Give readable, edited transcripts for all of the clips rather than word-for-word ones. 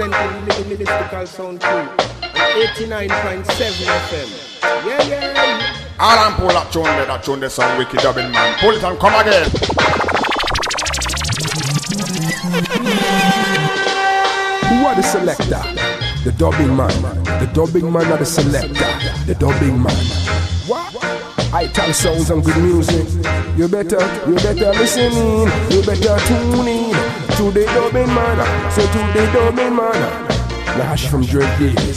representing Mystical Sound Crew. 89.7 FM. Yeah. All and pull that tune, the song Wicked Dubbing Man. Pull it and come again. Who are the selector? The dubbing man. The dubbing man or the selector? The dubbing man. What? I tell sounds and good music. You better listen in. You better tune in to the dubbing man. So to the dubbing man. Nash from Dread Days.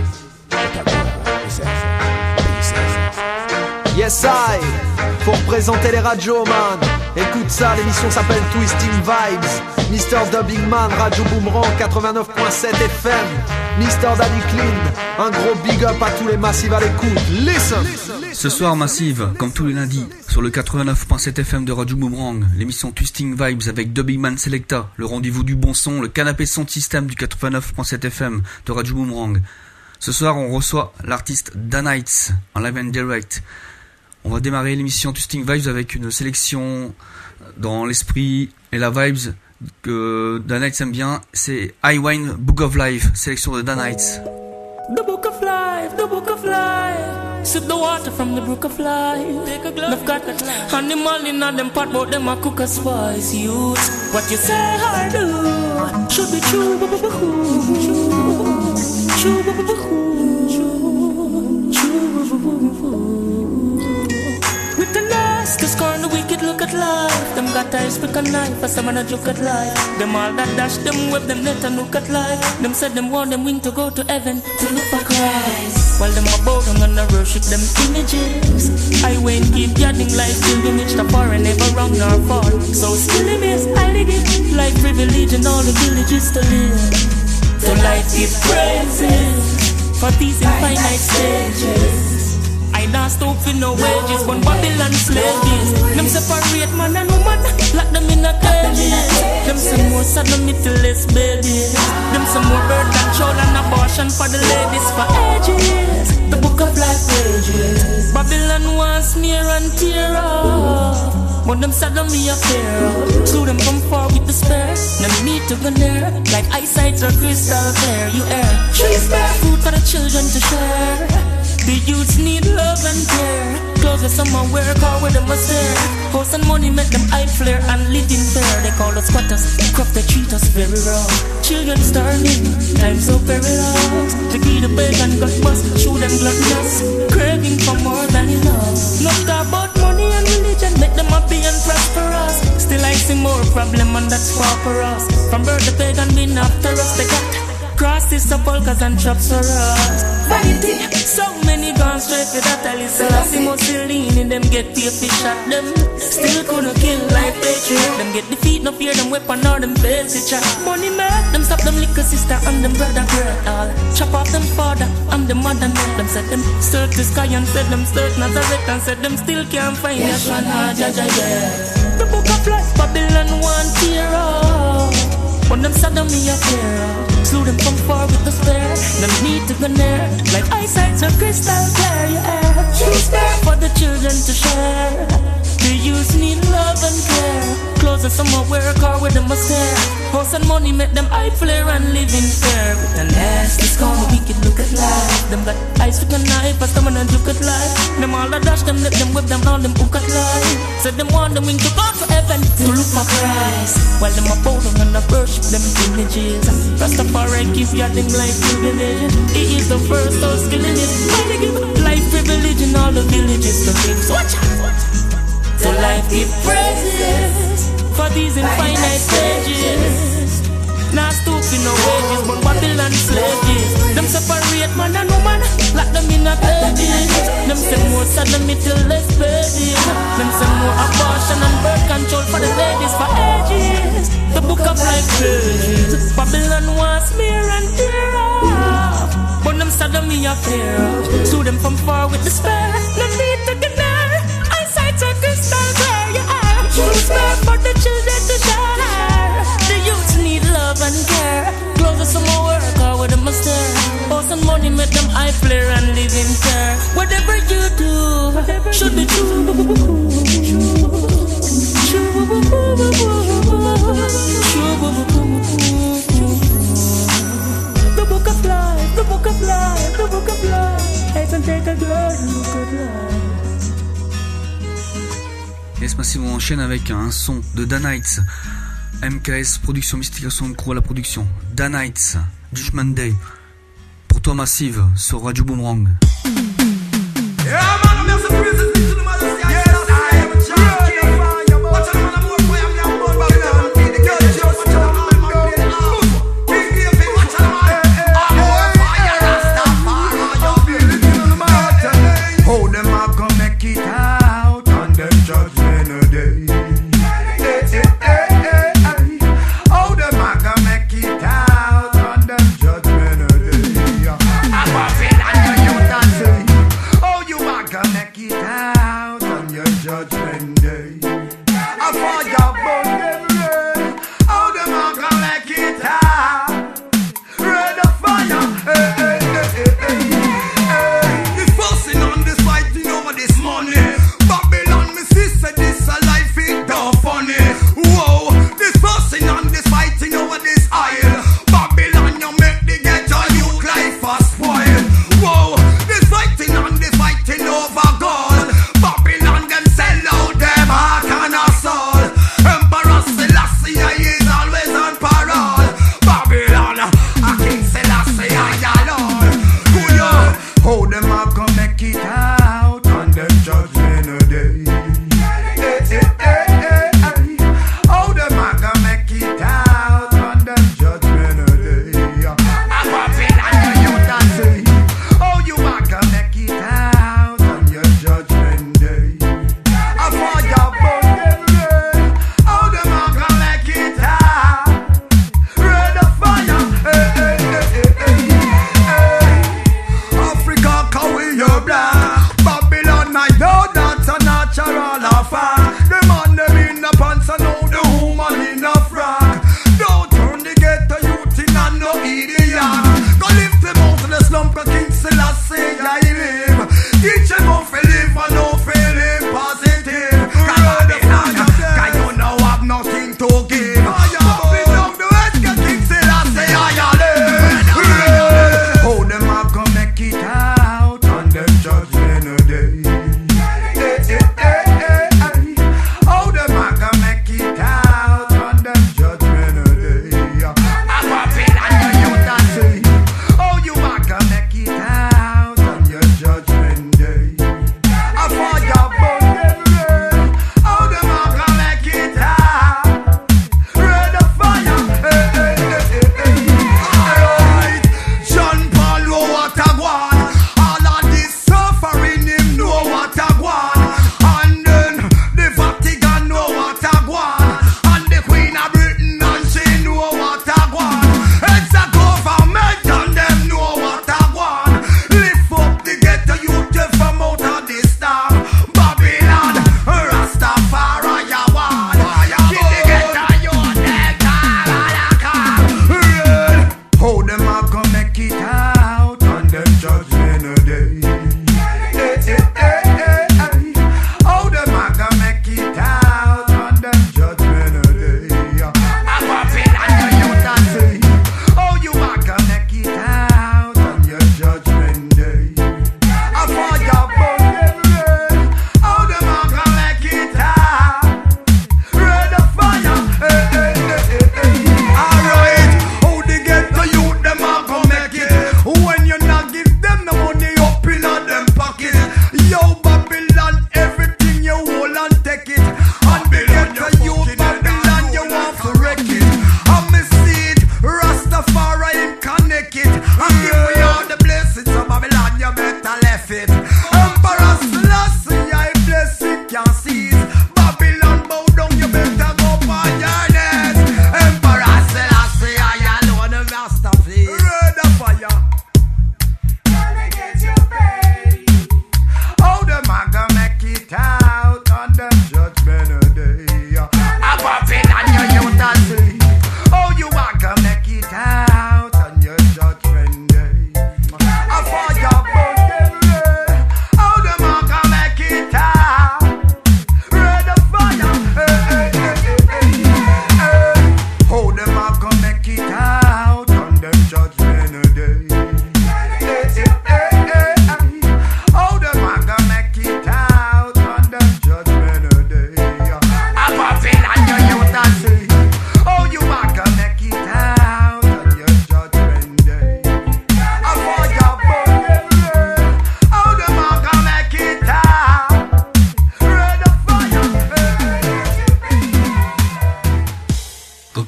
Yes I, pour présenter les radios man. Écoute ça, l'émission s'appelle Twisting Vibes. Mr. Dubbing Man, Radio Boomerang 89.7 FM. Mr. Daddy Clean, un gros big up à tous les massifs à l'écoute. Listen. Ce soir Massive, comme tous les lundis, sur le 89.7 FM de Radio Boomerang, l'émission Twisting Vibes avec Dubbing Man Selecta, le rendez-vous du bon son, le canapé son système du 89.7 FM de Radio Boomerang. Ce soir on reçoit l'artiste Danites en live and direct. On va démarrer l'émission Twisting Vibes avec une sélection dans l'esprit et la vibes que Danites aime bien. C'est Highwine Book of Life, sélection de Danites. The Book of Life, the Book of Life. Sip the water from the Book of Life. Take a glass. I've got animal in them pot, but them a cook a spice. Use what you say or do should be true. With the last, the scorn, the wicked look at life. Them got eyes, pick a knife, as some a joke at life. Them all that dash, them web, them net and look at life. Them said them want them wing to go to heaven, to look for Christ. While them are bow down and worship them images. I won't keep yadding life till we reach the far and never wrong nor fall. So still it is, I give life privilege and all the villages to live. To life give praises for these infinite stages. I not stop for no wages, but Babylon slaves. Them separate man and woman, lock them in a cages. Them some more sodomitless babies. Them some more birth control and abortion for the ladies for ages. The Book of Life pages. Babylon wants smear and tear up, but them sodomy a fear up. Slew them from far with despair. Them need to go near, like eyesight or crystal clear. You air trees bear food for the children to share. The youths need love and care. Clothes that someone wear, car where them must stare. House and money make them eye flare and live in fear. They call us squatters, crop they treat us very wrong. Children starving, time so perilous. To give the pagan got bust, show them gluttonous. Craving for more than enough. Not talk about money and religion, make them happy and prosperous. Still I see more problem and that's far for us. From birth the pagan been after us. They got crosses, sepulchres and traps for us. Vanity, so many gone straight for that Alice. I see Mussolini, them get paid for shot them. Still couldn't kill like patriot. Them get defeat, no fear them weapon or them face it. Money make them stop them liquor sister and them brother great all. Chop off them father and them mother net. Them said them search the sky and said them search Nazareth and said them still can't find Yeshua nor Jaja yet. The Book of Life, Babylon one tear up. When them sodomy a fear up, slew them from far with despair. Them need to go near, like eyesight or crystal clear. Yeah, choose fair for the children to share. The youth need love and care. Clothes that someone wear, car where them must stare. House and money make them eye flare and live in fear. With the last, the scorn, the wicked look at life. Them got eyes with a knife, as someone and look at life. Them all a dash, them let them whip them, all them hook at life. Said them want them wing to go to heaven, to look for Christ. While them a bow down and a worship them images. Rastafari keep yadding life privilege. He is the first of skilling it. Why they give life privilege in all the villages to live? So watch out. So life give praises for these infinite stages. Not stupid no wages, but Babylon slaves. Them separate man and woman, lock them in a cages. Them say more sodomy till less babies. Them say more abortion and birth control for the ladies for ages. The Book of Life pages. Babylon wants smear and tear up, but them sodomy a fear up. Sue them from far with despair. No need to get there. Eyesight or crystal clear. Yeah, choose fair for the children to share. The youths need love and care. Clothes of some work or where them must stare. House and money make them eye flare and live in fear. Whatever you do should be true. Yes Massive, on enchaîne avec un son de Danites, MKS Production, Mystica Sound Crew à la production. Danites, Judgment Day. Pour toi Massive, sur Radio Boomerang.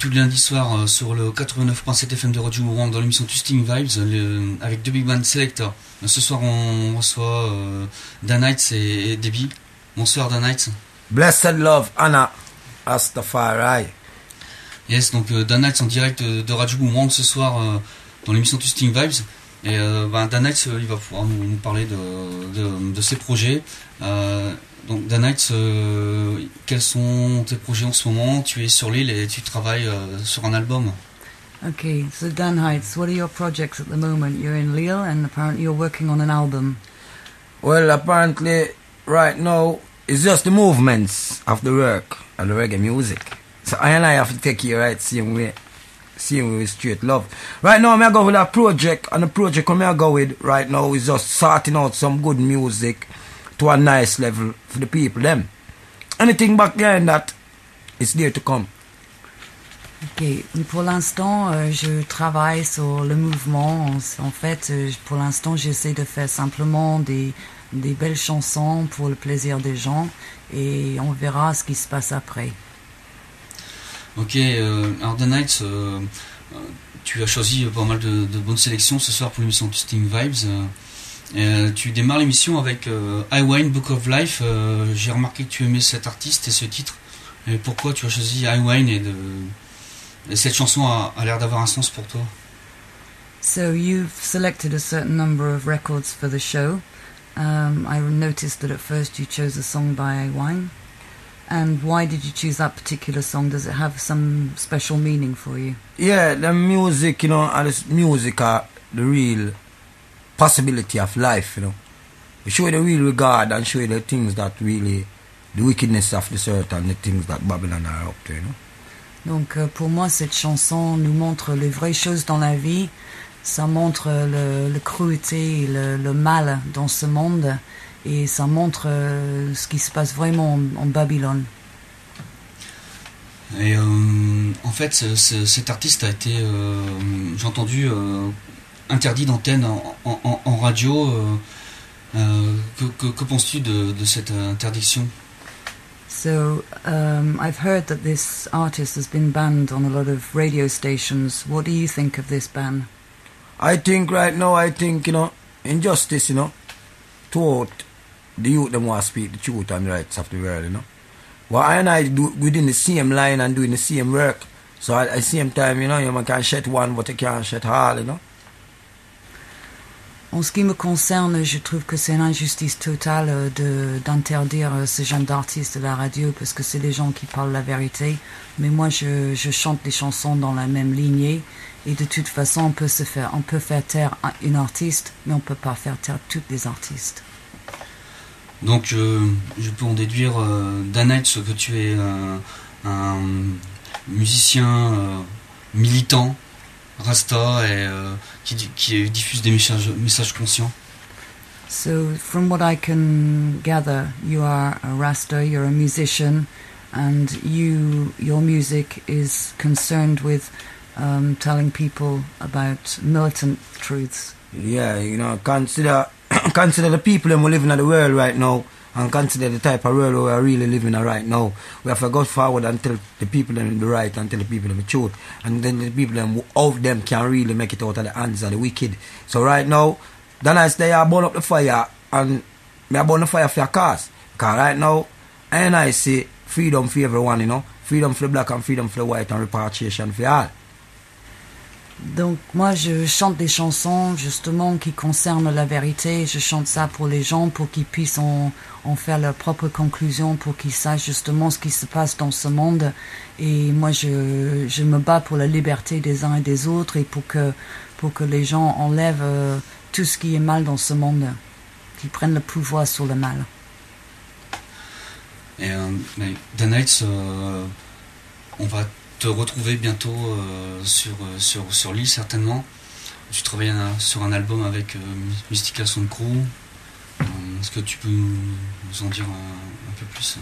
tous les lundis soirs sur le 89.7 FM de Radio Boomerang dans l'émission Twisting Vibes avec The Big Man Selector. Ce soir on reçoit Dan Knights et Debbie. Bonsoir Dan Knights. Blessed love, Anna Rastafari. Yes, donc Dan Knights en direct de Radio Boomerang ce soir dans l'émission Twisting Vibes. Et Dan Knights il va pouvoir nous parler de ses projets. Donc Dan Knights, quels sont tes projets en ce moment? Tu es sur l'île et tu travailles sur un album. Okay, so Dan Knights, what are your projects at the moment? You're in Lille and apparently you're working on an album. Well, apparently right now it's just the movements of the work and the reggae music. So I and I have to take you right same way with Straight Love. Right now I go with a project, and the project I go with right now is just sorting out some good music to a nice level for the people them. Anything back there in that, it's there to come. Ok, pour l'instant, je travaille sur le mouvement. En fait, pour l'instant, j'essaie de faire simplement des belles chansons pour le plaisir des gens et on verra ce qui se passe après. Ok, alors The Knights, tu as choisi pas mal de bonnes sélections ce soir pour l'émission Twisting Vibes. Tu démarres l'émission avec iWine Book of Life. J'ai remarqué que tu aimais cet artiste et ce titre. Et pourquoi tu as choisi iWine et cette chanson a l'air d'avoir un sens pour toi? So you've selected a certain number of records for the show. I noticed that at first you chose a song by iWine. And why did you choose that particular song? Does it have some special meaning for you? Yeah, the music, and this music are the real possibility of life, We show you the real regard and show you the things that really, the wickedness of this earth and the things that Babylon are up to, Donc pour moi, cette chanson nous montre les vraies choses dans la vie. Ça montre le cruauté et le mal dans ce monde. Et ça montre ce qui se passe vraiment en Babylone. Et en fait, cet artiste a été, j'ai entendu, interdit d'antenne en radio. Que penses-tu de cette interdiction? So, I've heard that this artist has been banned on a lot of radio stations. What do you think of this ban? I think right now, injustice, toward the youth them want to speak the truth and the rights of the world, Well, I do within the same line and doing the same work. So at the same time, you can shed one, but you can't shed all, En ce qui me concerne, je trouve que c'est une injustice totale d'interdire ce genre d'artistes de la radio parce que c'est des gens qui parlent la vérité. Mais moi, je chante des chansons dans la même lignée et de toute façon, on peut faire taire une artiste, mais on peut pas faire taire toutes les artistes. Donc, je peux en déduire, Dan Knights, que tu es un musicien militant, Rasta, et qui diffuse des messages conscients. So, from what I can gather, you are a Rasta, you're a musician, and your music is concerned with telling people about militant truths. Yeah, consider the people who live in the world right now, and consider the type of world we are really living in right now. We have to go forward and tell the people them the right and tell the people them the truth, and then the people them of them can really make it out of the hands of the wicked. So right now, the nice they are burn up the fire, and me burn the fire for your cause. Because right now, I say freedom for everyone, freedom for the black and freedom for the white and repatriation for all. Donc moi je chante des chansons justement qui concernent la vérité, je chante ça pour les gens pour qu'ils puissent en faire leur propre conclusion, pour qu'ils sachent justement ce qui se passe dans ce monde et moi je me bats pour la liberté des uns et des autres et pour que les gens enlèvent tout ce qui est mal dans ce monde, qu'ils prennent le pouvoir sur le mal. Et The Knights, on va te retrouver bientôt sur l'île certainement. Tu travailles sur un album avec Mystical Sound Crew. Est-ce que tu peux nous en dire un peu plus?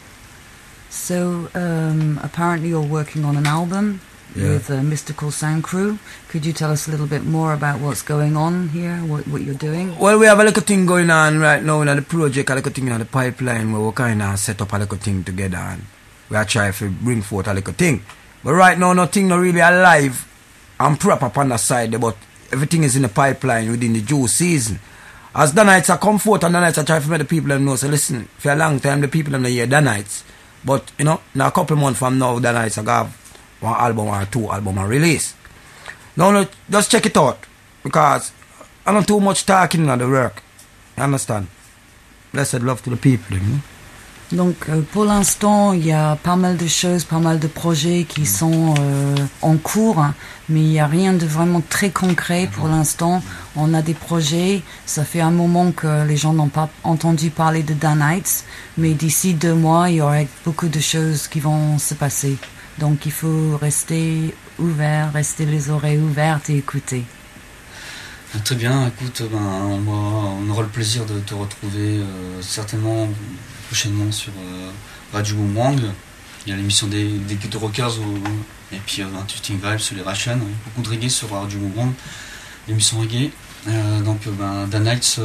So apparently you're working on an album with Mystical Sound Crew. Could you tell us a little bit more about what's going on here, what you're doing? Well, we have a little thing going on right now in the project, a little thing in the pipeline where we kind of set up a little thing together and we are trying to bring forth a little thing. But right now, nothing not really alive and proper upon the side there, but everything is in the pipeline within the Jew season. As Danites are come forth and Danites are trying to make the people them know, so listen, for a long time the people them don't hear Danites. But, you know, in a couple months from now, Danites are going to have one album or two album and release. Now, just check it out, because I don't too much talking on the work. You understand? Blessed love to the people, you know? Donc pour l'instant, il y a pas mal de choses, pas mal de projets qui sont en cours, mais il n'y a rien de vraiment très concret pour l'instant. On a des projets, ça fait un moment que les gens n'ont pas entendu parler de Danites, mais d'ici 2 mois, il y aura beaucoup de choses qui vont se passer. Donc il faut rester ouvert, rester les oreilles ouvertes et écouter. Très bien, écoute, on aura le plaisir de te retrouver certainement prochainement sur Radio Boomerang. Il y a l'émission des Good Rockers et puis Twisting Vibes sur les Ration, beaucoup de reggae sur Radio Boomerang, l'émission reggae. Donc Danites,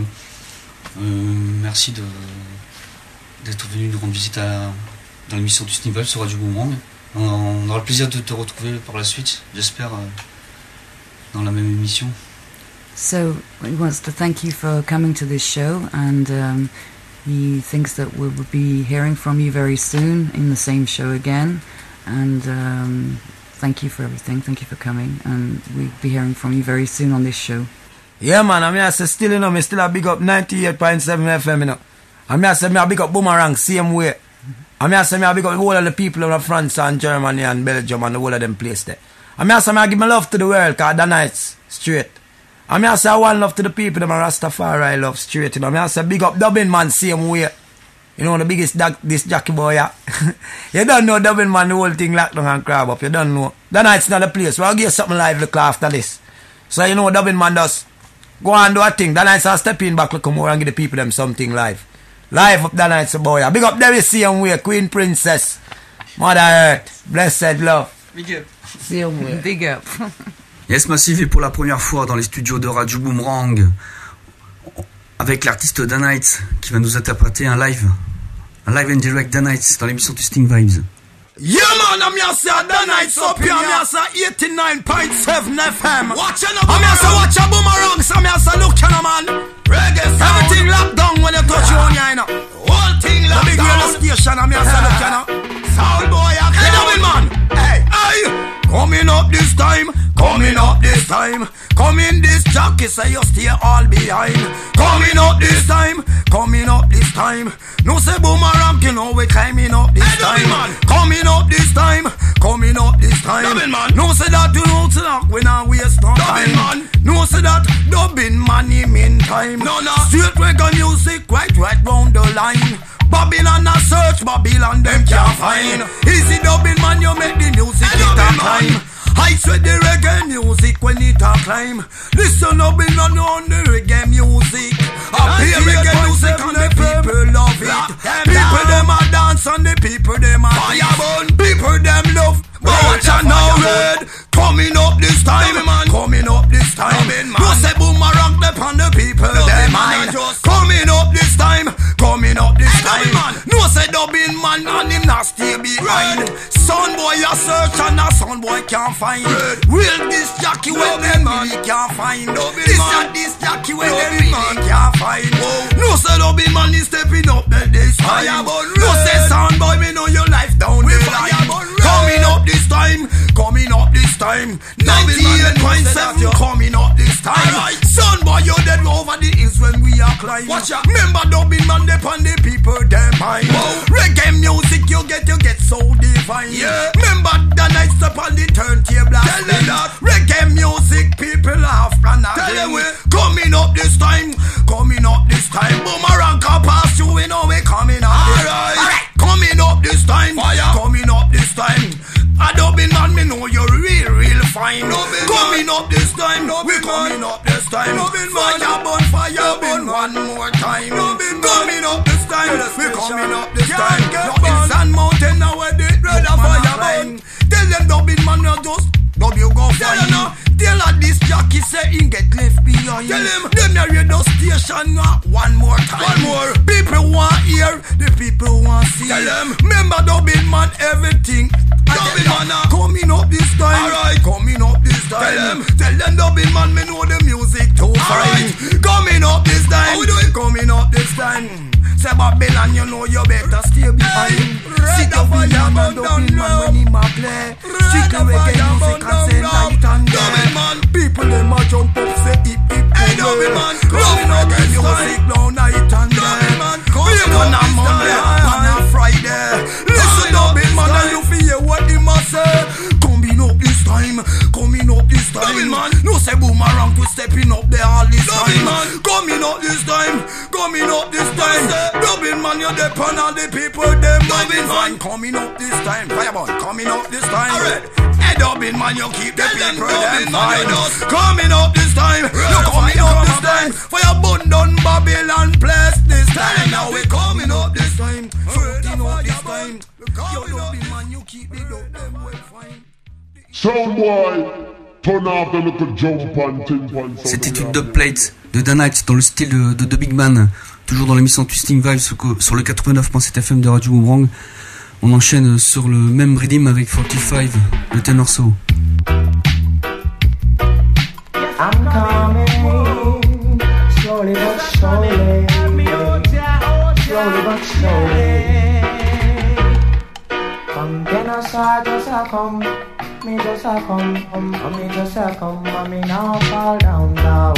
merci d'être venu nous rendre visite dans l'émission Twisting Vibes sur Radio Boomerang. On aura le plaisir de te retrouver par la suite, j'espère, dans la même émission. So he wants to thank you for coming to this show, and he thinks that we will be hearing from you very soon in the same show again. And thank you for everything. Thank you for coming, and we'll be hearing from you very soon on this show. Yeah, man. I mean, I say still, you know, me still a big up 98.7 FM, you know. I mean, I say me a big up Boomerang same way. I mean, I say me a big up the whole of the people of France and Germany and Belgium and the whole of them place there. I mean, I say me a give my love to the world, cause Danites straight. I mean, I say one love to the people, them a Rastafari love straight, you know. I mean, I say big up Dubbin Man same way. You know, the biggest this Jackie boy, yeah. You don't know Dubbin Man, the whole thing locked down and crab up. You don't know. Danites not the place. We'll give you something lively after this. So, you know what Dubbin Man does? Go and do a thing. Danites are stepping back, look more and give the people them something live. Live up Danites boy, yeah. Big up Debbie same way, Queen Princess. Mother Earth, blessed love. Big up. Same way. Big up. Yes Massive est pour la première fois dans les studios de Radio Boomerang avec l'artiste Danites qui va nous interpréter un live and direct Danites dans l'émission Twisting Vibes. Yeah man, I'm here say Danites up here, I'm here say 89.7 FM. Watch out, I'm here say watch a Boomerang, so I'm here say look you man. Reggae sound. Everything locked down when you touch you on you know. Whole thing locked down. The big radio station, I'm here say look you know. Sound boy, hey Dubbin Man, hey. Coming up this time, coming up this time. Coming this jockey say you stay all behind. Coming up this time, coming up this time. No say Boomerang, you know we climbing up this time. Coming up this time, coming up this time. No say that you know to knock we not waste no time. No say that Dubbin Man in meantime. No. Straight reggae music right round the line. Babylon a search, Babylon them can't find. Easy Dubbin Man, you make the music it a climb. I sweat the reggae music when it a climb. Listen Dubbin Man on the reggae music. I play reggae music and the people love it. People them a dance and the people them a fire. People them love. But watch out now red. Coming up this time, coming up this time. No say Boomerang upon the people them mind. Coming up this time, coming up this time. No say Dubbin Man and him not stay behind. Son boy a search and a son boy can't find. Real this Jackie when them really can't find. This Jackie when them really can't find. No say Dubbin Man is stepping up this time. No say son boy me know your life down the line. Coming up this time, coming up this time. 98.7 coming up this time. Son boy you dead over the hills when we are climbing. Remember Dubbin Man they on the people them mind. Reggae music you get so divine. Remember the nights up on the turntable. Tell them that reggae music people laugh and coming up this time, coming up this time. Boomerang can pass you, we know we coming up this time. Coming up this time, coming up this time. A Dubbin Man, me know you're real fine. Coming up this time, we coming up this time. Fire burn one more time. Coming up this time, we coming up this time. Hills and mountain now where the red fire burn. Tell them Dubbin Man, you just dub you go fine. Tell her this Jackie say he get left behind. Tell him them the radio station one more time. One more. People want hear, the people want see. Tell them remember Dubbin Man everything Dubbing man coming up this time. Alright, coming up this time. Tell them dubbing man, me know the music too fine. Coming up this time. How we do it? Coming up this time. Say Babylon, you know you better stay behind. Sit up with your man, dubbing man when he ma play. Strictly reggae music and say night and day. People them a jump up, say hip hip. Hey dubbing man, coming up this music now night and day. Coming on a Monday, on a Friday. Listen dubbing man, and you feel what he must say. Coming up this time, coming up this time. No say Boomerang to stepping up there all this time. Coming up this time, coming up this time. Dubbing man, you depend on the people, them dubbing man. Coming up this time, Fireball, coming up this time. Hey dubbing man, you keep the people, them fine. Coming up this time, you coming up this time. For your bun down Babylon place this time. Now we coming up this time, coming up this time. Yo dubbing man, you keep the dub, them well fine. Soundboy, turn off the little jump and thing. C'était une dubplate de The Night dans le style de The Big Man, toujours dans l'émission Twisting Vibes sur le 89.7 FM de Radio Boomerang. On enchaîne sur le même rhythm avec 45 de Tenor Saw. I'm coming, slowly but surely, slowly but surely. Come, then I saw just a come, me just a come, me just a come, and me now fall down now.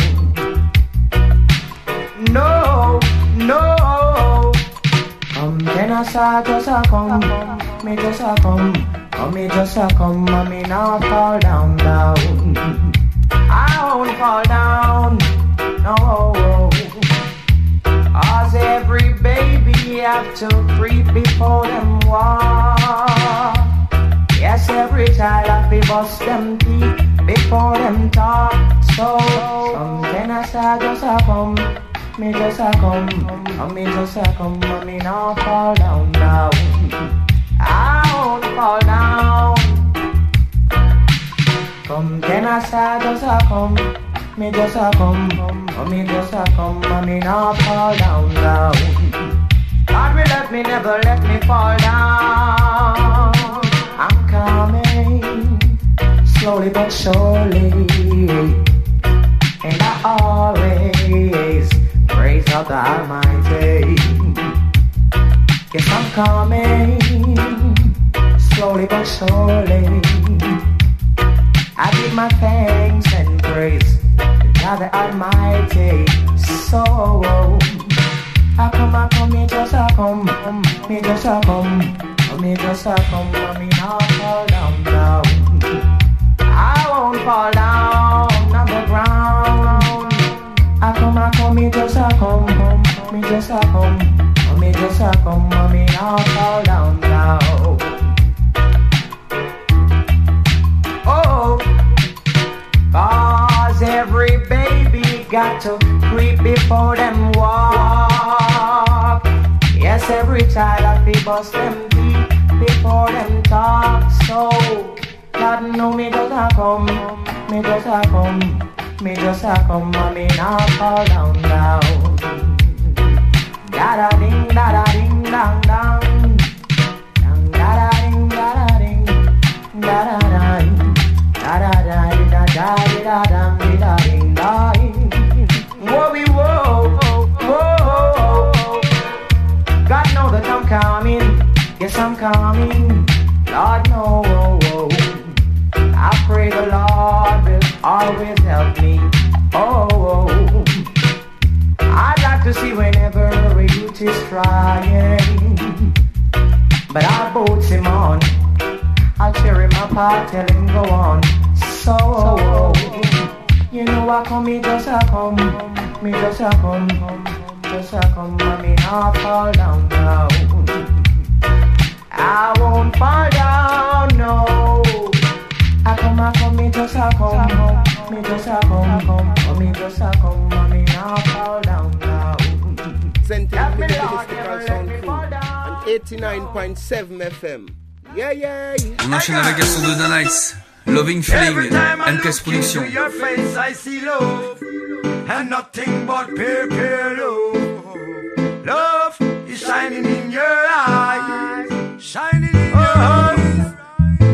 No, no. Then I saw just a come, me just a come, me just a come, and me now fall down down. I won't fall down, no. As every baby have to creep before them walk. Yes, every child have to bust them teeth before them talk. So, then I saw just a come, me just a come, me just a come, me now fall down now. I won't fall down. Come, then I saw just a come, me just a come, me just a come, me now fall down now. God will let me, never let me fall down. I'm coming, slowly but surely, and I always praise of the Almighty. Yes, I'm coming, slowly but surely. I give my thanks and praise to God the Almighty. So, I come, me just a come, me just a come, me just a come, me not fall down now. I won't fall down on the ground. I come, me just a come, me just a come, me just a come, me not fall down now. Oh, 'cause every baby got to creep before them walk. Yes, every child have to bust them teeth before them talk. So, God know me just a come, me just a come, me just a come, me not fall down down. Da da ding, dang dang, dang da da ding, da da ding, da da dang, da da da da da da da da ding dang. Whoa, whoa. God know that I'm coming, yes I'm coming. Lord know, I pray the Lord will always help me. Oh, I'd like to see whenever a youth is trying, but I'll boat him on, I'll cheer him apart, tell him go on. So, you know I come, me just a come, me just a come, just a come, me not fall down now. I won't fall down, no. I come, me just a come, me just a come, me just a come, me not fall down now. Presenting the Mystical Sound Crew on 89.7 FM. Yeah. On enchaîne avec un son de The Nights, Loving Feeling, MKS Production. Your face I see love, and nothing but pure love. Love is shining in your eyes, shining in your eyes.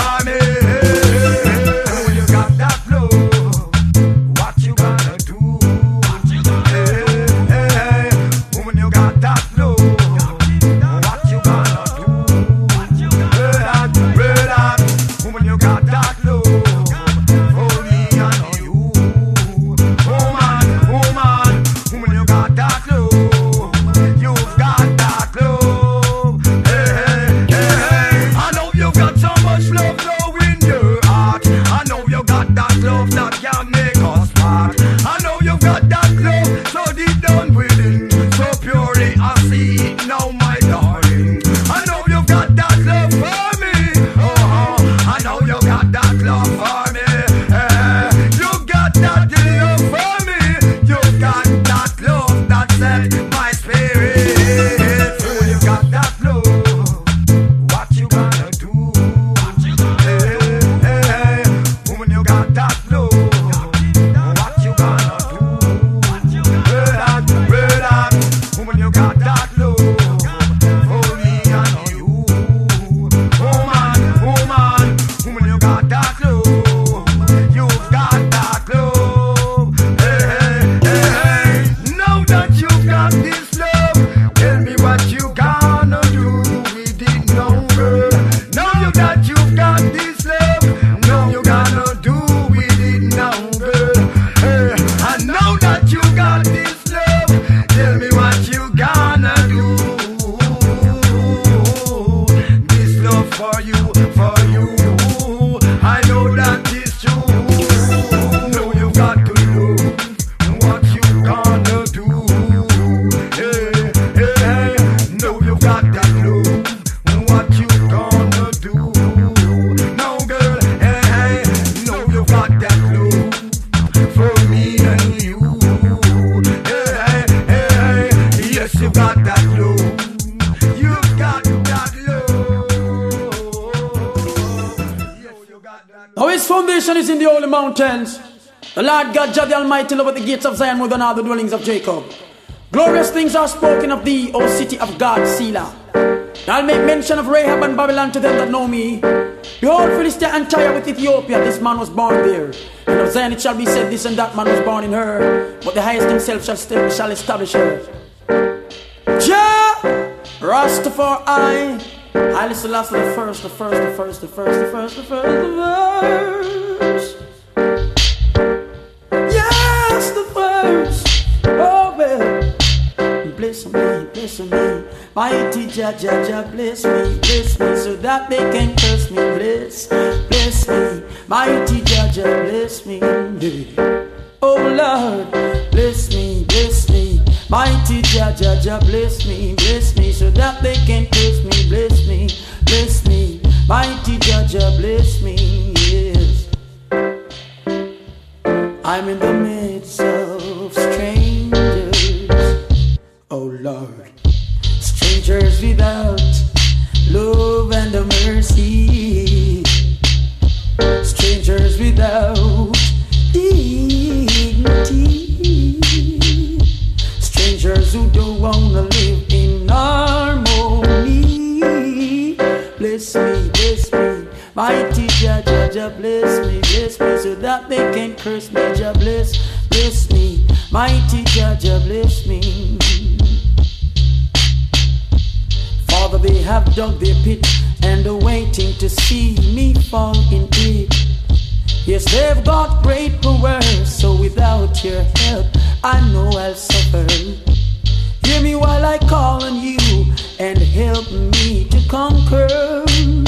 for me. When you got that love, what you gonna do? When you got that love, what you gonna do? Brother, when you got that love, for me and you. Woman, when you got that love, you've got that love. Hey. I know you got so much love now in your heart. I know you got that love that can make us part. I know you got that love so deep down within, so purely I see it now, my darling. I know you got that love for me. I know you got that love for me. You got that love for me. You got that love that set my spirit. When you got that love, what you gonna do? When you got that love, what you gonna do? Brother, when you got that love, for me and you. Woman, when you got that love, you've got that love. Hey. Now that you got this love, tell me what you gonna do with it now, girl. Now that you've got this love, now you gonna do with it now, girl. And now that you got this love, tell me what you gonna do. This love for you, I know that is true. Now you got to know what you gonna do. Hey. Now you got that love, what you gonna do? Now girl, hey. Now you got that love for me and you. Hey. Yes, you got that love. You got that love. Yes, you got that love. Now his foundation is in the holy mountains. The Lord God, Jah the Almighty, loveth the gates of Zion more than all the dwellings of Jacob. Glorious things are spoken of thee, O city of God, Selah. I'll make mention of Rahab and Babylon to them that know me. Behold, Philistia and Tyre with Ethiopia, this man was born there. And of Zion it shall be said, this and that man was born in her. But the highest himself shall establish her. Jah, Rastafari, Haile Selassie the first. Yes, the first. Oh well, bless me, mighty Jah, bless me, so that they can curse me. Bless me, mighty Jah, bless me. Oh Lord, bless me, mighty Jah, bless me, so that they can curse me. Bless me, mighty Jah, bless me. Yes, I'm in the midst of strangers. Oh Lord, strangers without love and mercy, strangers without dignity, strangers who don't wanna live in harmony. Bless me, mighty Jah, bless me, so that they can curse me. Jah bless me, mighty Jah, bless me. Father, they have dug their pit and are waiting to see me fall in it. Yes, they've got great power, so without your help, I know I'll suffer. Hear me while I call on you and help me to conquer.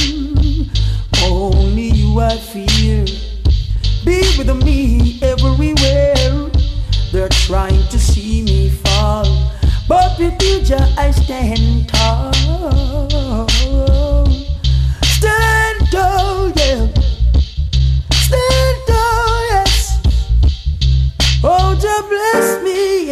Only you I fear. Be with me everywhere. They're trying to see me fall, but with you, Jah, I stand tall. Stand tall, yeah. Stand tall, yes. Oh, Jah bless me,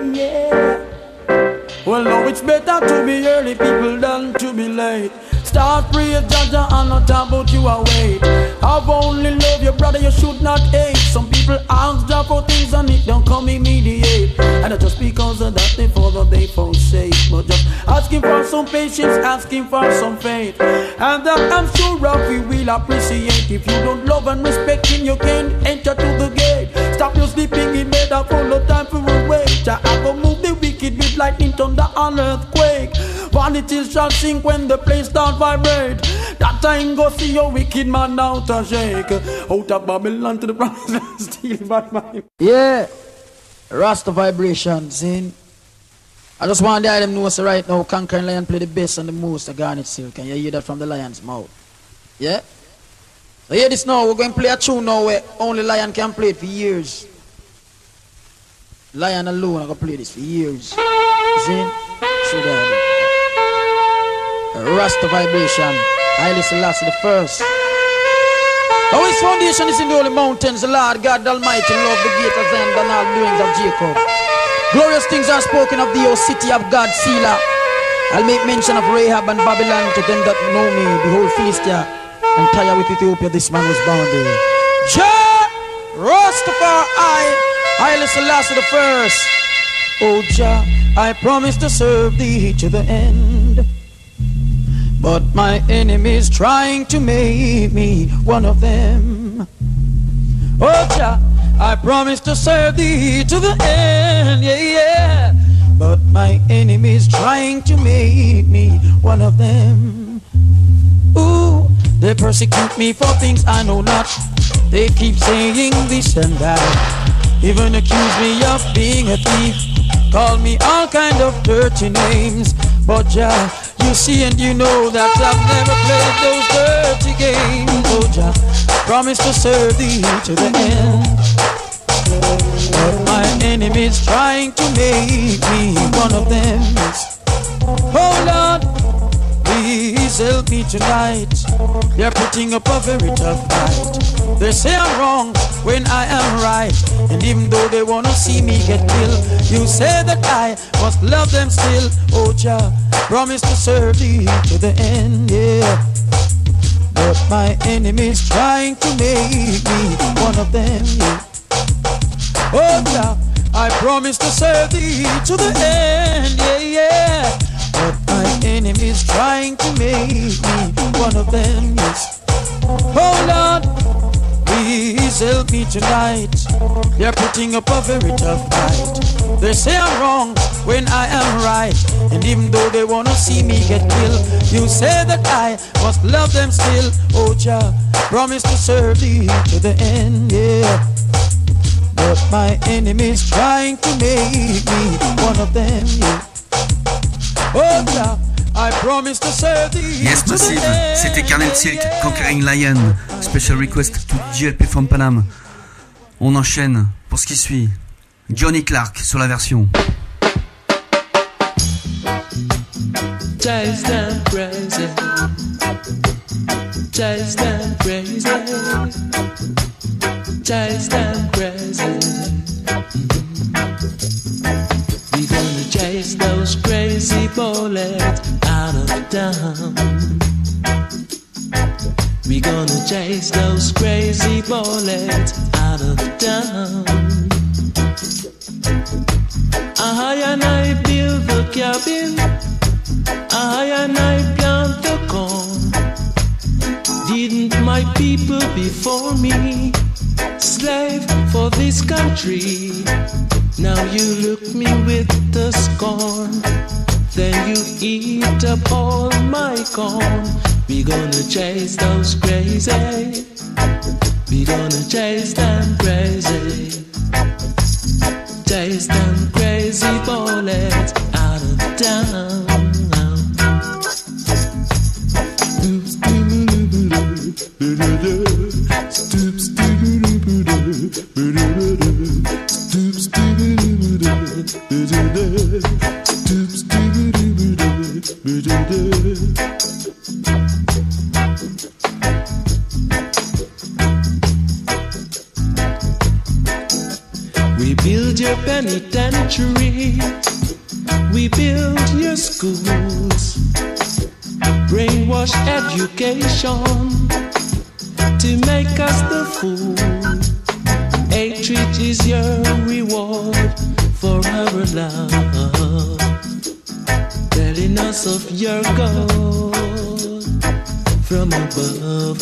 yeah. Well, no, it's better to be early, people, than to be late. Start Just pray, Jaja, and not about you away. I've only love your brother, you should not hate. Some people ask Jah for things and it don't come immediate. And not just because of that they follow, they forsake. But just asking for some patience, asking for some faith. And that I'm sure we will appreciate. If you don't love and respect him, you can't enter to the gate. Stop your sleeping in bed, I'm full of time for a wait. Jah I go move the wicked with lightning, thunder and earthquake. Vanity shall sink when the place start vibrate. That time go see your wicked man out to shake. Out of Babylon to the promised land, steal by my... Yeah, Rasta vibrations in. I just want them know so right now Conquering Lion play the bass and the most of Garnet Silk. Can you hear that from the lion's mouth? Yeah? So hear this now, we're going to play a tune now where only Lion can play it for years. Lion alone I'm going to play this for years. Zin? So there. Rasta vibration. Haile Selassie the first. Now his foundation is in the holy mountains. The Lord God Almighty love the gate of Zion and all doings of Jacob. Glorious things are spoken of the old city of God, Selah. I'll make mention of Rahab and Babylon to them that know me. Behold, Philistia and Tyre with Ethiopia, this man was bound there. Jah Rastafari, Haile Selassie the first. Oh Jah, I promise to serve thee to the end. But my enemies trying to make me one of them. Oh Jah, I promise to serve thee to the end, yeah, yeah. But my enemies trying to make me one of them. Ooh, they persecute me for things I know not. They keep saying this and that. Even accuse me of being a thief. Call me all kind of dirty names. But Jah, you see and you know that I've never played those dirty games. Oh Jah, promise to serve thee to the end. But my enemies trying to make me one of them. Oh Lord, please help me tonight. They're putting up a very tough fight. They say I'm wrong when I am right. And even though they wanna see me get killed, you say that I must love them still. Oh Jah, promise to serve thee to the end, yeah. But my enemies trying to make me one of them, yeah. Oh Jah, I promise to serve thee to the end, yeah, yeah. But my enemies trying to make me one of them, yes. Oh Lord, please help me tonight. They're putting up a very tough fight. They say I'm wrong when I am right. And even though they wanna see me get killed, you say that I must love them still. Oh Jah, promise to serve thee to the end, yeah. But my enemies trying to make me one of them, yeah. Oh Jah, I promise to serve thee. Yes, Massive, c'était Garnet Silk, Conquering Lion, special request to JLP from Panam. On enchaîne pour ce qui suit. Johnny Clark sur la version. Just and crazy, just and crazy, just and crazy. We're gonna chase those crazy bullets out of town. We're gonna chase those crazy bullets out of town. I and I build the cabin, I and I plant the corn. Didn't my people before me slave for this country? Now you look me with the scorn, then you eat up all my corn. We gonna chase those crazy, we gonna chase them crazy, chase them crazy bullets out of town. We build your penitentiary, we build your schools, brainwash education to make us the fool. Hatred is your reward for our love, telling us of your God from above.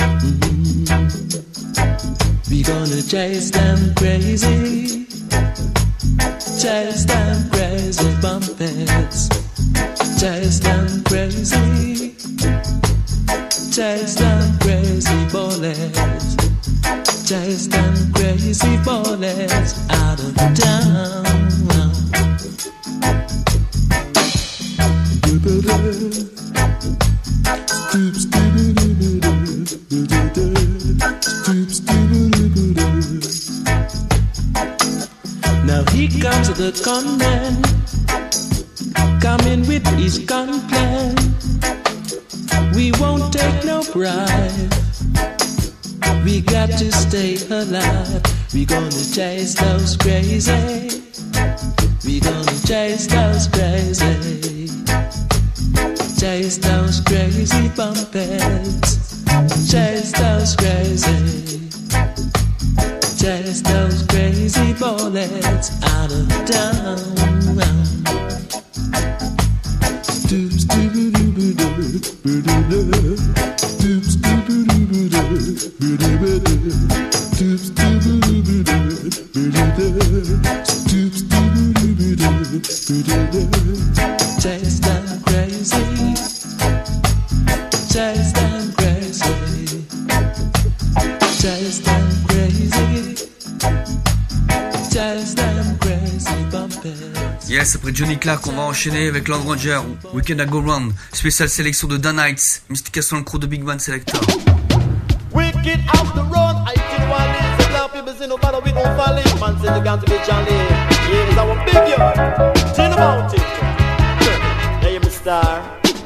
We gonna chase them crazy, chase them crazy bumpers, chase them crazy, chase them crazy bullets, chase them crazy bullets out of town. Now here comes the gunman, coming with his gun plan. We won't take no bribe, we got to stay alive. We gonna chase those crazy, we gonna chase those crazy, chase those crazy bumpers, chase those crazy, chase those crazy bullets out of town. Chase them crazy, chase them crazy, chase them crazy, chase them crazy bumpers. Yes, après Johnny Clark, on va enchaîner avec Lord Ranger, Weekend à Go Round, spéciale sélection de Dan Heights, Mystication le crew de Big Man Selector. Wicked out the road, I kill one is the black people say no matter we don't fall in. Man say they got to be jolly. Yeah, it's our big yard. Tell about it. Hey, Mr. Star.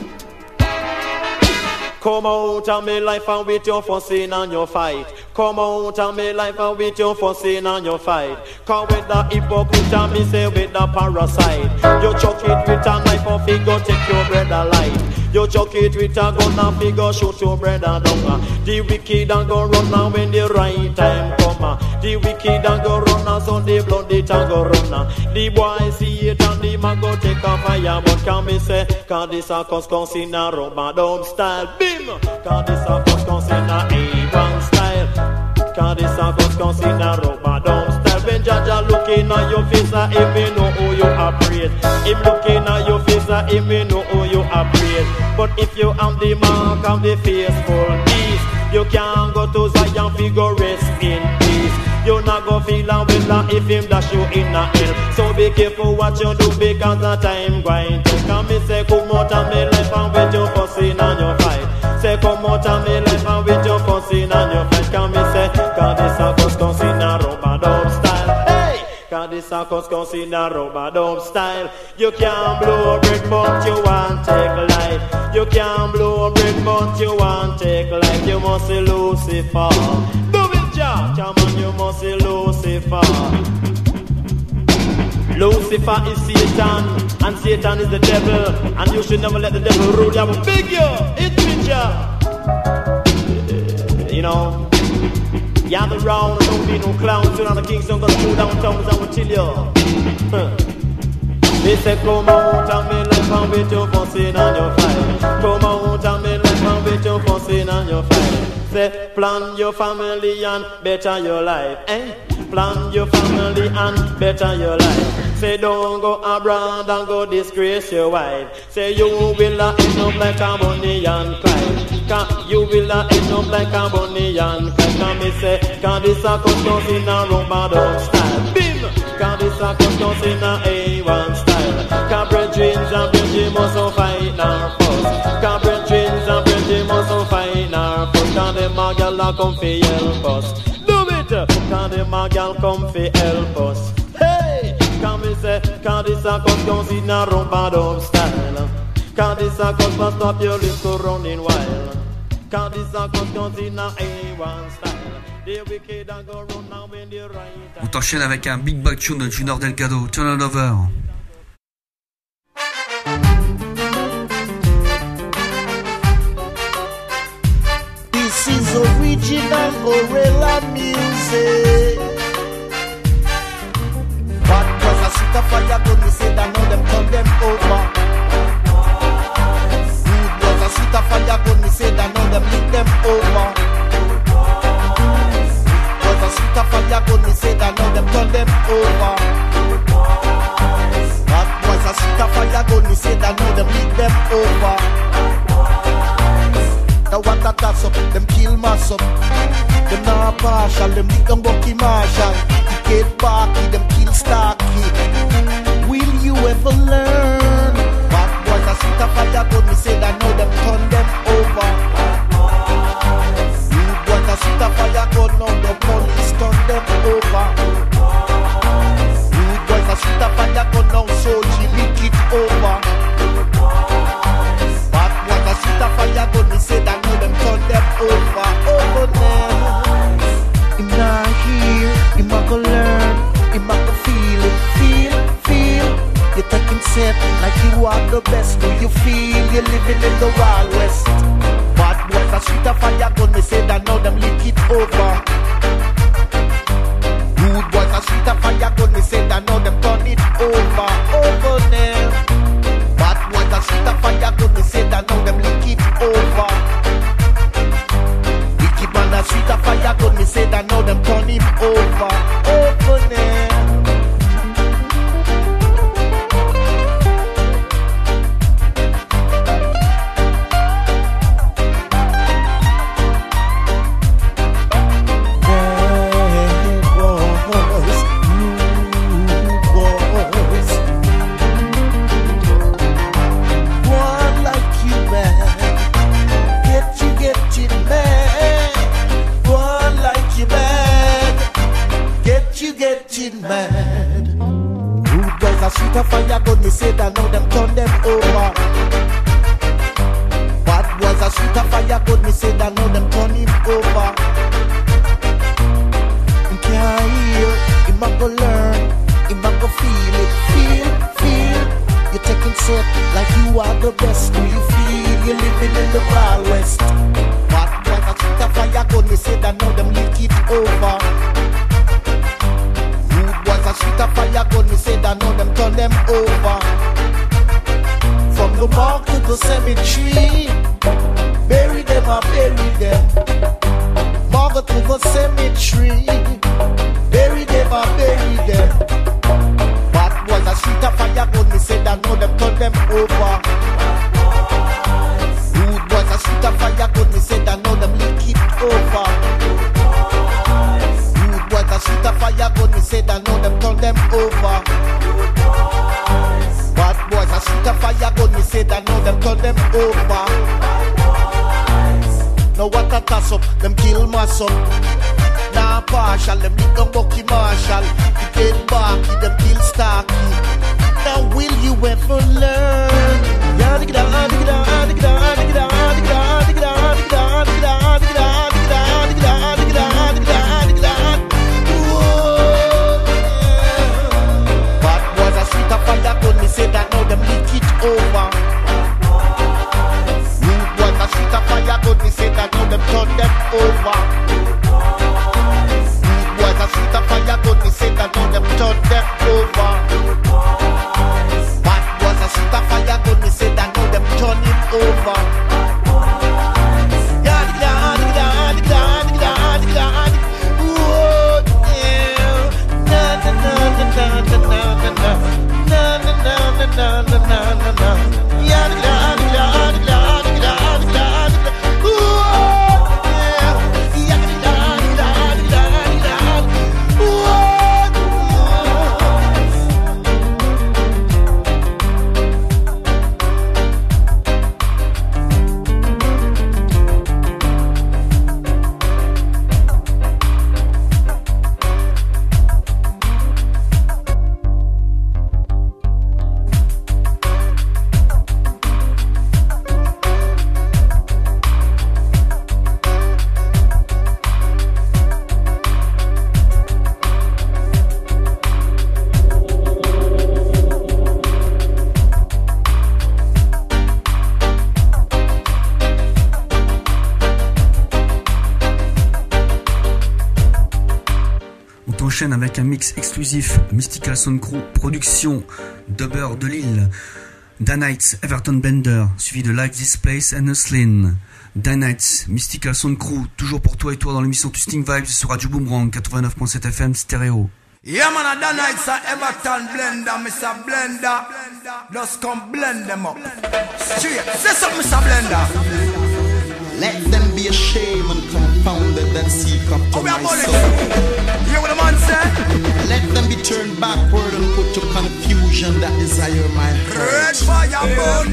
Come out of me life and with your fussing and your fight. Come out of me life and with your fussing and your fight. Come with the hypocrite and me say with the parasite. You chuck it with a knife and figure take your bread alive. You chuck it with a gun and figure shoot your brother down. The wicked and go run now when the right time come. The wicked and go run now so the blood it and go run. The boy see it and the man go take a fire. But can me say, can this a cause in a rubber dub style? Bim! Can this a cause in a A1 style? Can this a cause in a rubber dub style? When Jaja looking at your face, him me know who you operate. Him looking at your face, him me know who you operate. But if you am the mark of the faithful beast, you can't go to Zion figure rest in peace. You not go feel a well if him dash you in a hill. So be careful what you do because the time going to come. Me say come out of me life and with your fussing and your fight. Say come out of me life and with your fussing and your fight. Can me say cause this a cause in a rubber dub style. Hey! Cause this a cause in a rubber dub style. You can't blow bread but you want take life. You can't blow bread but you want take life. You must see Lucifer. Come on, you must see Lucifer. Lucifer is Satan, and Satan is the devil, and you should never let the devil rule you. But big you, it's picture. You know, gather round and don't be no clowns. You're not a Kingston, gonna go downtown, cause I will chill you. They say come out and me life and with your fussing and your fight. Come out and me life and with your fussing and your fight. Say plan your family and better your life, eh? Plan your family and better your life. Say don't go abroad and go disgrace your wife. Say you will end up like a Bonnie and Clyde. You will end up like a Bonnie and Clyde. Can me say, can this a cause in a rubber dub style? Bim! Can this a cause in a A1 style? Can brethren and brethren must fight our fuss. Can brethren and brethren must fight our fuss. Can them a gal come fi help us? Do it! Can them a gal come fi help us? Hey! Can me say, can this a cause in a rubber dub style? Can this a cause to stop your lips to running wild? Can this a cause in a A1 style? The wicked a go run now when the right. On t'enchaîne avec un big back tune de Junior Delgado, Turn It Over. This is original Orella music. Bad boys a shoot a fire gun, we say that now them turn them over. Good boys a shoot a fire gun, we say that now them lick them over. Boys a shoot a fire gun, we say that now them turn them over. Bad boys a shoot a fire gun, we say that now them lick them over. Now what that that's up, them kill mass up. Them not partial, them lick them Bucky Marshall. Get Barky, them kill Starky. Will you ever learn? Bad boys a shoot a fire gun, me say that now them turn them over. Good boys a shoot a fire gun, now the police turn them over. Good boys a shoot a fire gun, now Soji lick it over. Bad boys a shoot a fire gun, me say that now them turn them over. Over there. Him not hear, him a go learn, him a go feel it, feel. You take him set like you are the best. Do you feel you're living in the Wild West? Bad boys a shoot a fire gun, me say that now them lick it over. Good boys a shoot a fire gun, me say that now them turn it over. Over there. Bad boys a shoot a fire gun, me say that now them lick it over. Man a shoot a fire gun, me say that now them turn him over. Over there. Mad. Rude boys a shoot a fire gun, me say that now them turn them over. Bad boys a shoot a fire gun, me say that now them turn him over. Him can't hear, him a go learn, him a go feel it, feel. You taking set like you are the best. Do you feel you're living in the Wild West? Bad boys a shoot a fire gun, me say that now them lick it over. A shoot a fire gun, me say that now them turn them over. From the morgue to the cemetery, bury them or bury them. Morgue to the cemetery, bury them or bury them. Bad boys a shoot a fire gun, me say that now them turn them over. Good boys a shoot a fire gun, me say that now them lick it over. Boys a shoot a fire gun, me say that now them turn them over. Bad boys a shoot a fire gun, me say that now them turn them over. Now what a toss up, them kill mass up. Nah partial, them lick them Bucky Marshall. You get Barky, them kill Starky. Now will you ever learn? Yeah, dig it down, dig it down, dig it down, dig it down, dig it down, dig it down, dig it down, dig it down, dig it down, dig it down, dig it down, dig it down, dig it down, dig it down. Bad boys a shoot a fire gun, me say that now them lick it over. Rude boys a shoot a fire gun, me say that now them turn them over. Rude boys a shoot a fire gun, me say that now them turn them over. Bad boys a shoot a fire gun, me say that now them turn him over. Yeah, dig down, dig down, dig down, dig down, dig down. enchaîne avec un mix exclusif Mystical Sound Crew, production Dubber de Lille, Danites, Everton Bender, suivi de Like This Place and Uslin. Danites, Mystical Sound Crew, toujours pour toi et toi dans l'émission Twisting Vibes sur Radio Boomerang 89.7 FM stéréo. Yeah man, a Danites and Everton Blender, Mr. Blender, just come blend them up. Straight, say something Mr. Blender. Let them be ashamed and confounded that seek up to my soul. Hear what the man say? Let them be turned backward and put to confusion that desire my heart. Red fire burn,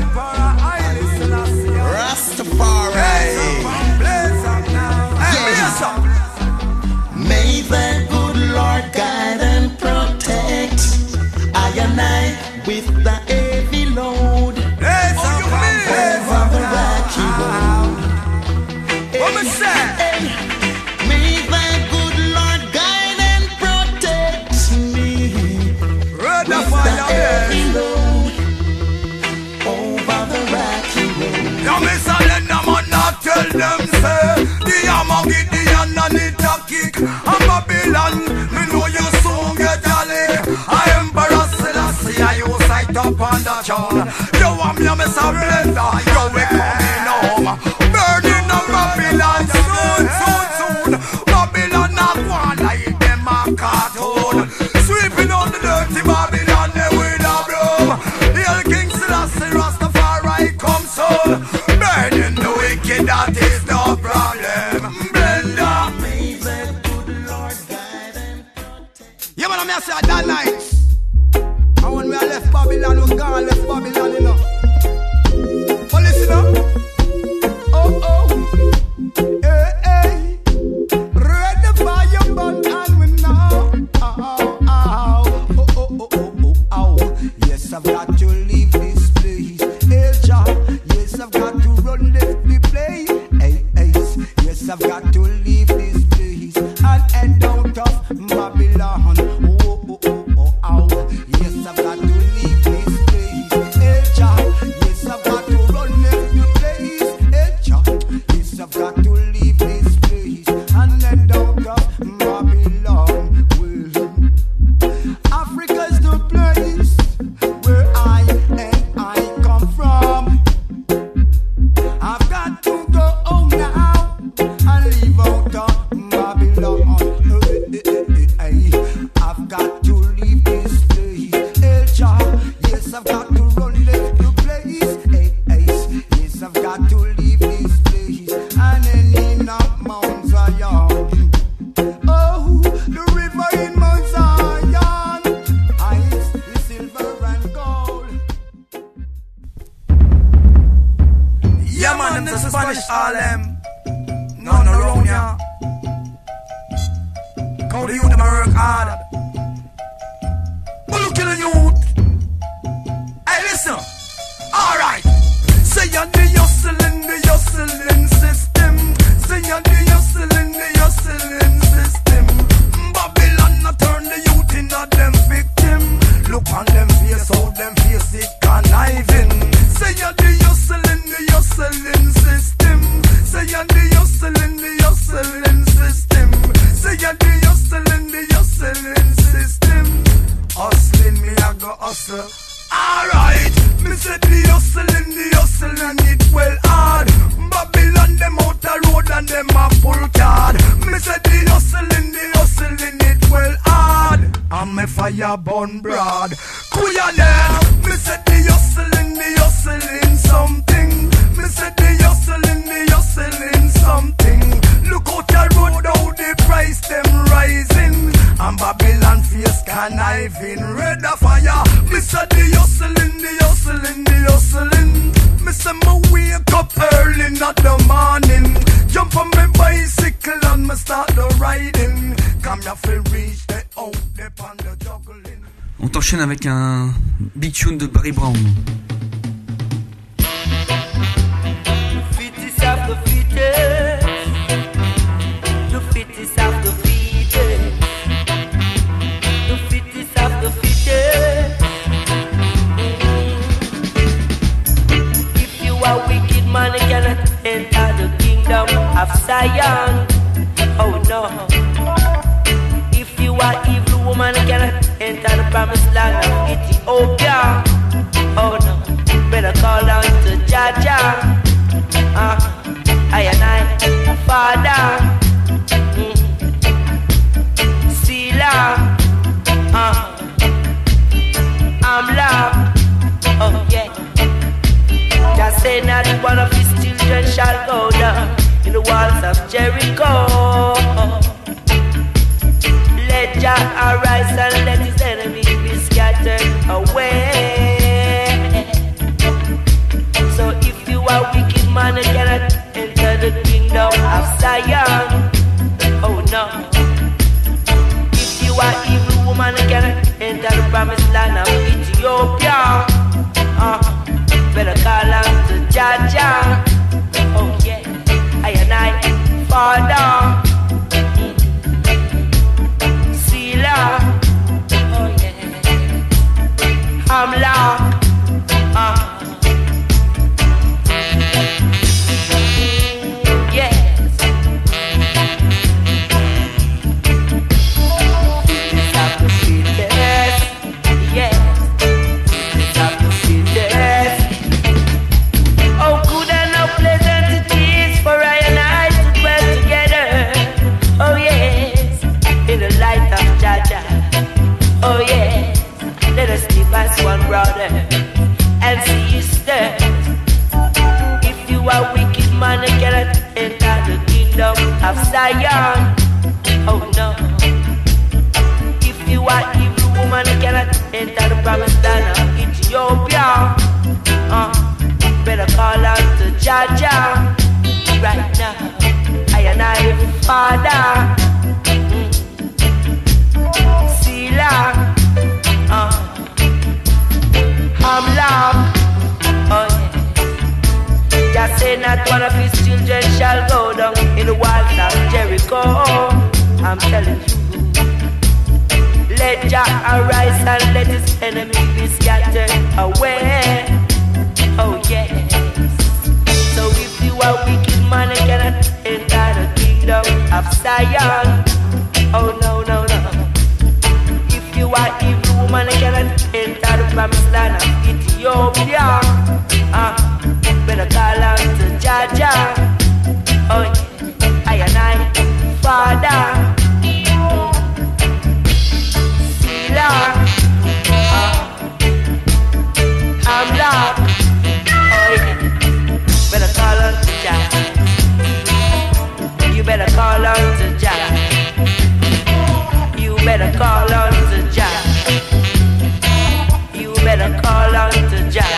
Rastafari. Yeah. May the good Lord guide and protect I and I with the heavy load over the rocky road. What me say? May the good Lord guide and protect me with the heavy load over the rocky road. Now me silent, I'm not tell them say the Amagi, the Ananita kick and Babylon, me know you soon get a lick. I Emperor Selassie, you sight up on the throne. You want me, Mr. Blender, you will coming home. Burning up Babylon soon, soon, soon. Babylon not one like them a cartoon. Sweeping on the dirty Babylon, they with a broom. Hail King Selassie, Rastafari come soon. Burning the wicked, that is no problem. Blender. Yeah man, I say that night. And when we left Babylon, we gone left Babylon, you know. But listen up. Oh, oh, hey, hey. Ready for your bun and we know. Oh, oh, oh, oh, oh, oh, oh. Yes, I've got to leave this place. Hey, John. Yes, I've got to run left the place. Hey, hey. Yes, I've got to leave this place and head out of Babylon. Oh, oh, oh, oh, oh. Yes, I've got to leave this place. Hey, John. Yes, I've got to run left the place. Hey, John. Yes, I've got to leave this place and head out of Babylon. Well, Africa's the place where I and I come from. I've got to go home now and leave out of Babylon. I've got to leave this place. El Jah, yes, I've got to run left the place. Yes, I've got to leave this place. And then in Mount Zion. Oh, the river in Mount Zion. Ice, the silver and gold. Yeah, man, them the Spanish Harlem. None around ya. How the youth them a work hard. But look at the youth. Hey, listen. Alright. Say you're the hustling system. Say you're the hustling system. Babylon not turn the youth into them victim. Look on them face, how them face it conniving. Say you're the hustling system. Say you're the hustling system. Say you're the hustling system. Hustling me, I go hustle. Alright, me say the hustling, it well hard. Babylon them out the road and them a full card. Me say the hustling, it well hard. I'm a fire burn broad. Kuya there, me say the hustling something. Me say the hustling something. Look out the road, how the price them rising. And Babylon face conniving. Red of fire. Me say the hustling. Me say me wake up early in the morning. Jump on my bicycle and me start the riding. Come here feel reach the out there on the juggling. On t'enchaîne avec un big tune de Barry Brown. Fittest of the fittest. The fittest of the fittest. The fittest of the fittest. If you are wicked man, you cannot enter the kingdom of Zion. Oh no. If you are evil woman cannot enter the promised land of Ethiopia. Oh no, better call out to Jaja. I and I, Father, Sila, Amla. Oh yeah. Just say not one of his children shall go down in the walls of Jericho. Let Jah arise and let his enemies be scattered away. So if you are wicked man, you cannot enter the kingdom of Zion. Oh no. If you are evil woman, you cannot enter the promised land of Ethiopia. Better call out to Jaja. Oh yeah, I and I, Father, Sila. Oh yeah, Amla. Yes. Yes. Oh yeah, let us live as one brother and sister. If you are wicked man, you cannot enter the kingdom of Zion. Oh no. If you are evil woman, you cannot enter the promised land of Ethiopia. Better call out to Jaja right now. I and I, Father. I'm love. Oh yeah. Just say not one of his children shall go down in the walls of Jericho. I'm telling you. Let Jah arise and let his enemies be scattered away. Oh yes. So if you are wicked man, you cannot enter the kingdom of Zion. Oh no, no, no. You are evil woman, you cannot enter the promised land of Ethiopia. Better call out to Jaja. Oh yeah, I and I, Father, Sila, I'm love. Oh yeah, better call out to Jaja. You better call out to Jaja. You better call on to Jah. You better call on to Jah.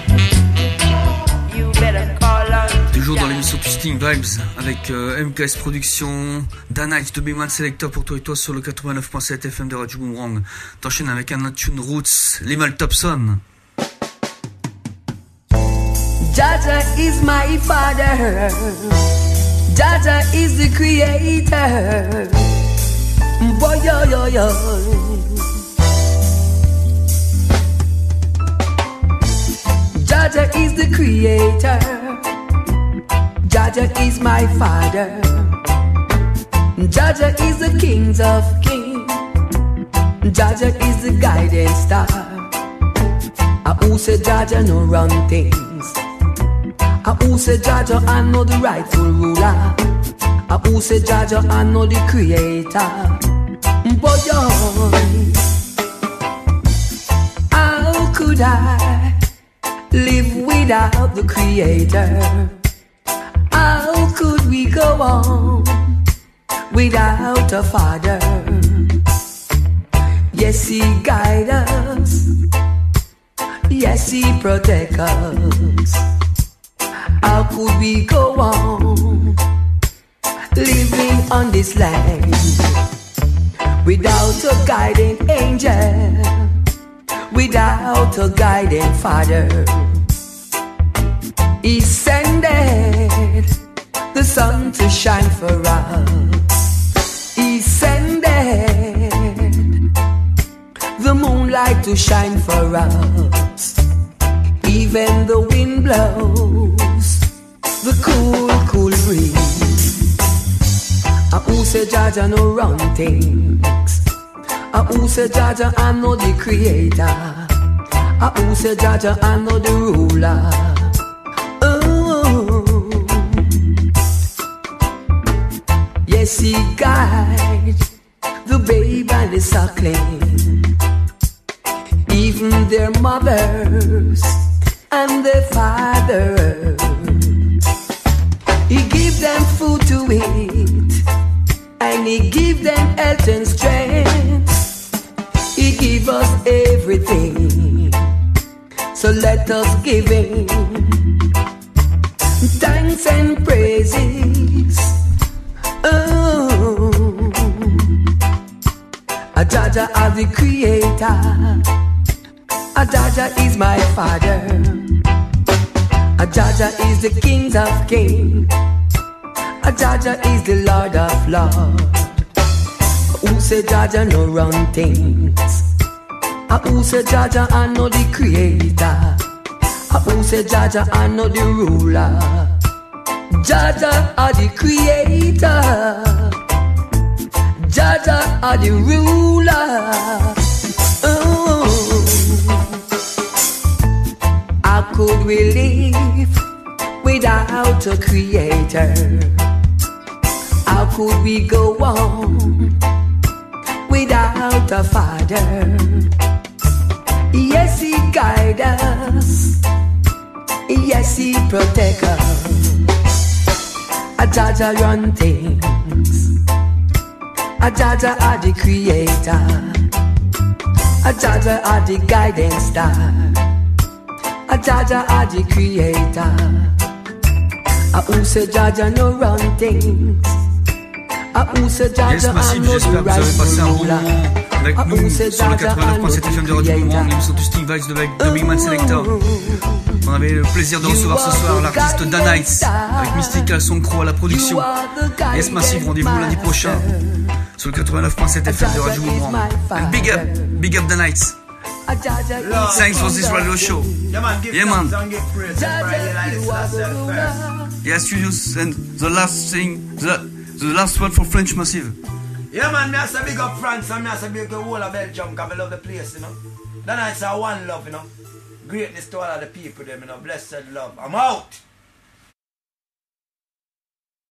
You better call on to Toujours dans l'émission Twisting Vibes avec MKS Productions, Danite de Big Man Selector pour toi et toi sur le 89.7 FM de Radio Boomerang. T'enchaînes avec un tune Roots, Limal Thompson. Jaja is my father. Jaja is the creator. Boy, yo, yo, yo. Jaja is the creator. Jaja is my father. Jaja is the kings of kings. Jaja is the guiding star. Who say Jaja no run things? Who say Jaja I know the rightful ruler? Who say Jaja I know the creator? Boy, how could I live without the creator? How could we go on without a father? Yes, he guides us. Yes, he protects us. How could we go on living on this land without a guiding angel, without a guiding father? He sent the sun to shine for us. He sent the moonlight to shine for us. Even the wind blows the cool, cool breeze. Who say Jaja no run things? who say Jaja, I know the creator. Who say Jaja, I know the ruler. Oh, yes, he guides the babe and the suckling, even their mothers and their fathers. He give them food to eat, and he give them health and strength. He give us everything, so let us give him thanks and praises. Oh, Jaja is the creator. Jaja is my father. Jaja is the King of kings. Jaja is the Lord of lords. Who say Jaja no run things? Who say Jaja I know the creator? Who say Jaja I know the ruler? Jaja are the creator. Jaja are the ruler. Oh, how could we live without a creator? How could we go on without a father? Yes, he guides us. Yes, he protects us. Jaja run things. Jaja are the creator. Jaja are the guidance star. Jaja are the creator. Who say Jaja no run things? Yes, Massive, j'espère que vous avez passé un bon moment avec nous sur le 89.7 FM de Radio Boomerang, l'émission Twisting Vibes avec The Big Man Selector. On avait le plaisir de recevoir ce soir l'artiste Danites avec Mystical Song Crow à la production. Yes, Massive, rendez-vous lundi prochain sur le 89.7 FM de Radio Boomerang. And big up Danites. Thanks for this radio show. Yeah, man. Yes, you and the last thing, the last word for French Massive. Yeah, man, me has to big up France and me has to big up the whole of Belgium because I love the place, you know. The nights are one love, you know. Greatness to all of the people, them, you know. Blessed love. I'm out.